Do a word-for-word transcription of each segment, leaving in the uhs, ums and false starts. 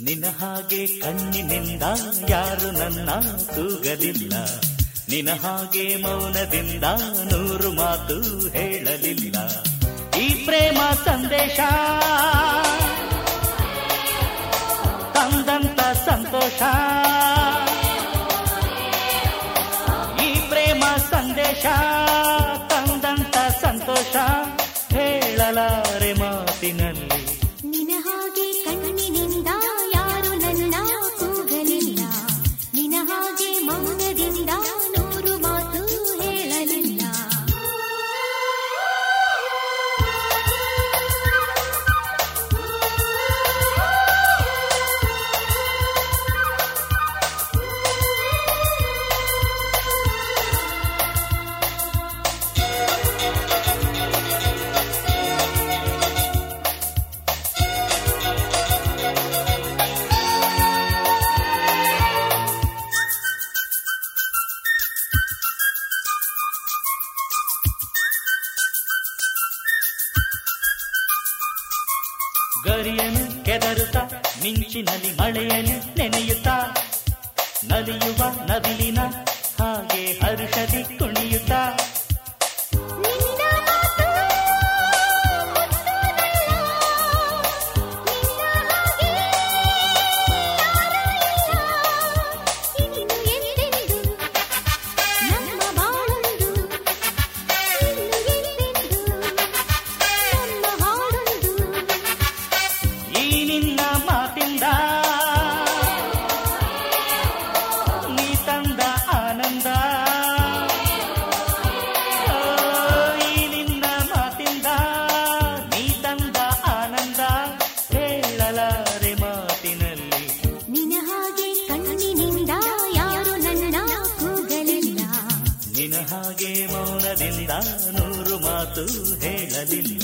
ನಿನ್ನ ಹಾಗೆ ಕಣ್ಣಿನಿಂದ ಯಾರು ನನ್ನ ಕೂಗಲಿಲ್ಲ, ನಿನ್ನ ಹಾಗೆ ಮೌನದಿಂದ ನೂರು ಮಾತು ಹೇಳಲಿಲ್ಲ. ಈ ಪ್ರೇಮ ಸಂದೇಶ ತಂದಂತ ಸಂತೋಷ, ಈ ಪ್ರೇಮ ಸಂದೇಶ ತಂದಂತ ಸಂತೋಷ ಹೇಳಲಾರೆ ಮಾತಿನಲ್ಲಿ. ನಿನ್ನ ಹಾಗೆ ಕಣ್ಣಿನಿಂದ ಯಾರು ನನ್ನ ಕೂಗಲಿಲ್ಲ, ನಿನ್ನ ಹಾಗೆ ಮೌನದಿಂದ ನೂರು ಮಾತು ಹೇಳಲಿಲ್ಲ. ಗರಿಯನು ಕೆದರುತ್ತಾ ಮಿಂಚಿನಲ್ಲಿ ಮಳೆಯನ್ನು ನೆನೆಯುತ್ತಾ ನಲಿಯುವ ನವಿಲಿನ ಹಾಗೆ ಹರುಷದಿ ಕುಣಿಯುತ್ತಾ ಹಾಗೆ ಮೌನದಿಂದ ನೂರು ಮಾತು ಹೇಳಲಿಲ್ಲ.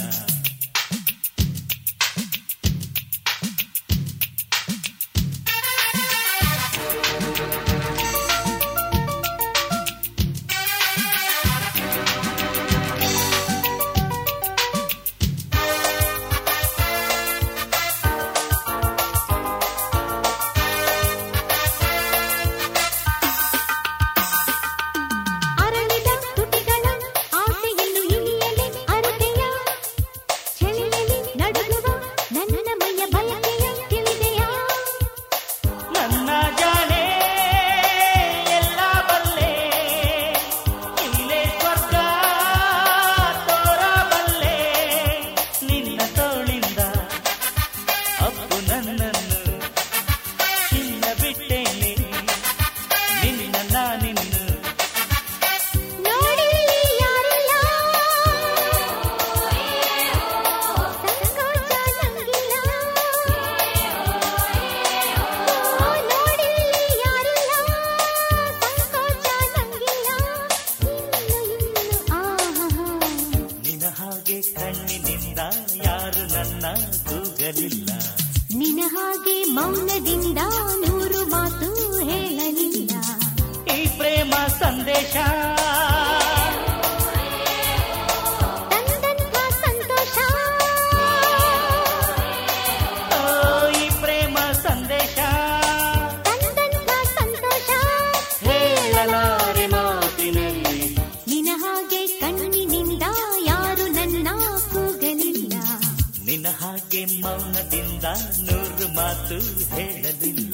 ಕಣ್ಣಿನಿಂದ ಯಾರು ನನ್ನ ಕೂಗಲಿಲ್ಲ, ನಿನ್ನ ಹಾಗೆ ಮೌನದಿಂದ ನೂರು ಮಾತು ಹೇಳಲಿಲ್ಲ. ಈ ಪ್ರೇಮ ಸಂದೇಶ ತಂದಂತ ಸಂತೋಷ, ಈ ಪ್ರೇಮ ಸಂದೇಶ ತಂದಂತ ಸಂತೋಷ ಹೇಳಲಾರೆ ಮಾತಿನಲ್ಲಿ. ನಿನ್ನ ಹಾಗೆ ಕಣ್ಣಿನಿಂದ ಯಾರು ನನ್ನ ಕೂಗಲಿಲ್ಲ, ನಿನ್ನ ಹಾಗೆ ಮೌನದಿಂದ ನೂರು ಮಾತು ಹೇಳಲಿಲ್ಲ.